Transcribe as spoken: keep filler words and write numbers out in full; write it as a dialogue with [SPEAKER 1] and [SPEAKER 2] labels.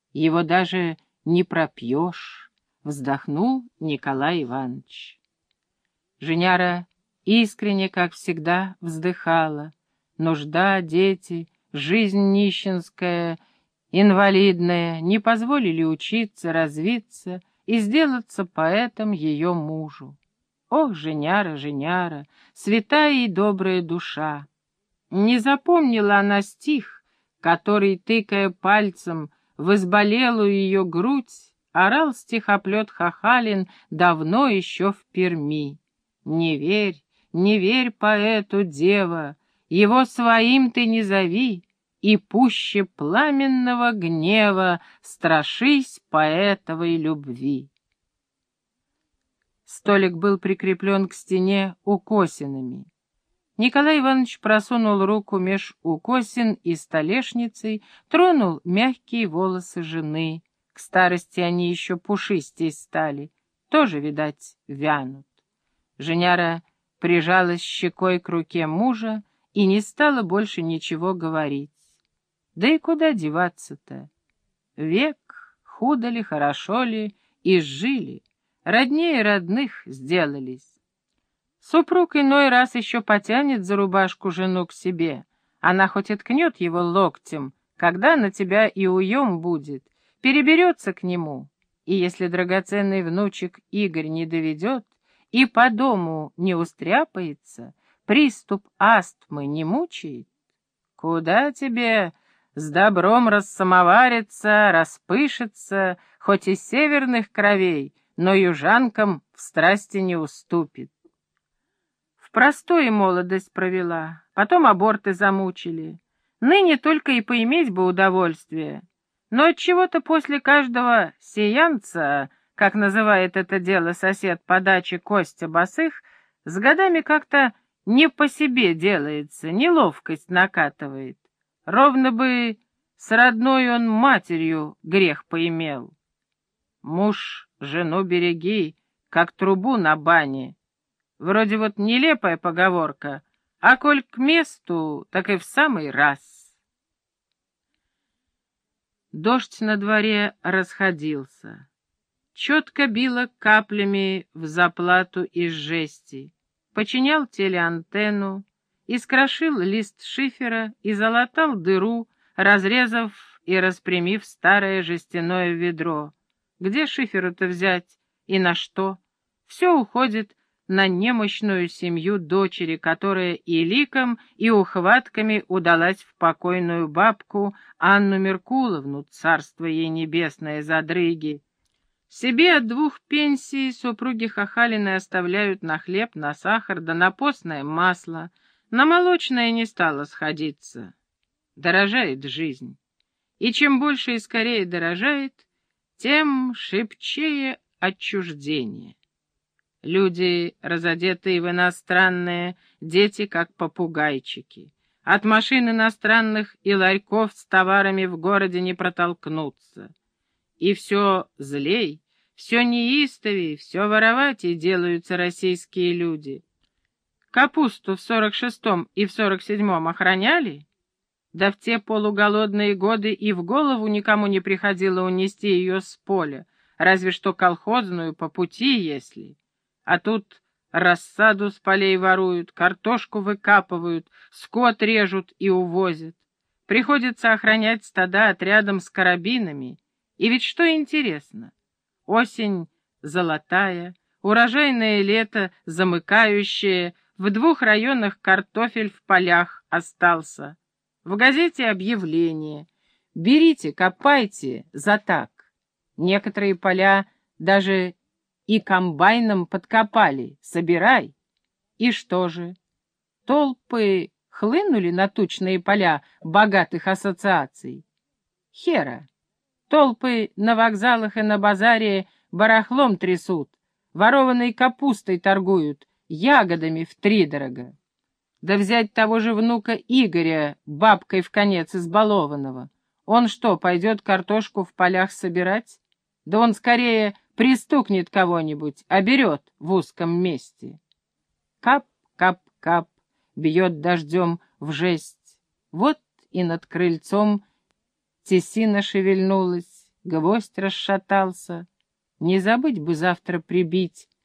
[SPEAKER 1] Его даже не пропьешь, — вздохнул Николай Иванович. Женяра искренне, как всегда, вздыхала. Нужда, дети, жизнь нищенская, инвалидная не позволили учиться, развиться и сделаться поэтом ее мужу. Ох, Женяра, Женяра, святая и добрая душа! Не запомнила она стих, который, тыкая пальцем в изболелую ее грудь, орал стихоплет Хахалин давно еще в Перми. Не верь, не верь поэту, дева, его своим ты не зови, и пуще пламенного гнева страшись поэтовой любви. Столик был прикреплен к стене укосинами. Николай Иванович просунул руку меж укосин и столешницей, тронул мягкие волосы жены. К старости они еще пушистей стали, тоже, видать, вянут. Женяра прижалась щекой к руке мужа и не стала больше ничего говорить. Да и куда деваться-то? Век, худо ли, хорошо ли, изжили, роднее родных сделались. Супруг иной раз еще потянет за рубашку жену к себе. Она хоть и ткнет его локтем, когда на тебя и уем будет, переберется к нему. И если драгоценный внучек Игорь не доведет и по дому не устряпается, приступ астмы не мучает, куда тебе с добром рассамовариться, распышется, хоть из северных кровей, но южанкам в страсти не уступит. В простой молодость провела, потом аборты замучили. Ныне только и поиметь бы удовольствие. Но отчего-то после каждого сеянца, как называет это дело сосед по даче Костя Босых, с годами как-то не по себе делается, неловкость накатывает. Ровно бы с родной он матерью грех поимел. Муж, жену береги, как трубу на бане. Вроде вот нелепая поговорка, а коль к месту, так и в самый раз. Дождь на дворе расходился. Четко било каплями в заплату из жести. Починял телеантенну, искрошил лист шифера и залатал дыру, разрезав и распрямив старое жестяное ведро. Где шиферу-то взять и на что? Все уходит на немощную семью дочери, которая и ликом, и ухватками удалась в покойную бабку Анну Меркуловну, царство ей небесное, задрыги. Себе от двух пенсий супруги Хахалины оставляют на хлеб, на сахар, да на постное масло. На молочное не стало сходиться. Дорожает жизнь. И чем больше и скорее дорожает, тем шибчее отчуждение. Люди, разодетые в иностранные, дети как попугайчики. От машин иностранных и ларьков с товарами в городе не протолкнуться. И все злей, все неистовей, все воровать и делаются российские люди. Капусту в сорок шестом и в сорок седьмом охраняли? Да в те полуголодные годы и в голову никому не приходило унести ее с поля, разве что колхозную по пути, если... А тут рассаду с полей воруют, картошку выкапывают, скот режут и увозят. Приходится охранять стада отрядом с карабинами. И ведь что интересно, осень золотая, урожайное лето замыкающее, в двух районах картофель в полях остался. В газете объявление: берите, копайте за так. Некоторые поля даже и комбайном подкопали, собирай. И что же? Толпы хлынули на тучные поля богатых ассоциаций? Хера. Толпы на вокзалах и на базаре барахлом трясут, ворованной капустой торгуют, ягодами втридорога. Да взять того же внука Игоря, бабкой в конец избалованного. Он что, пойдет картошку в полях собирать? Да он скорее пристукнет кого-нибудь, а берет в узком месте. Кап-кап-кап, бьет дождем в жесть. Вот и над крыльцом тесина шевельнулась, гвоздь расшатался. Не забыть бы завтра прибить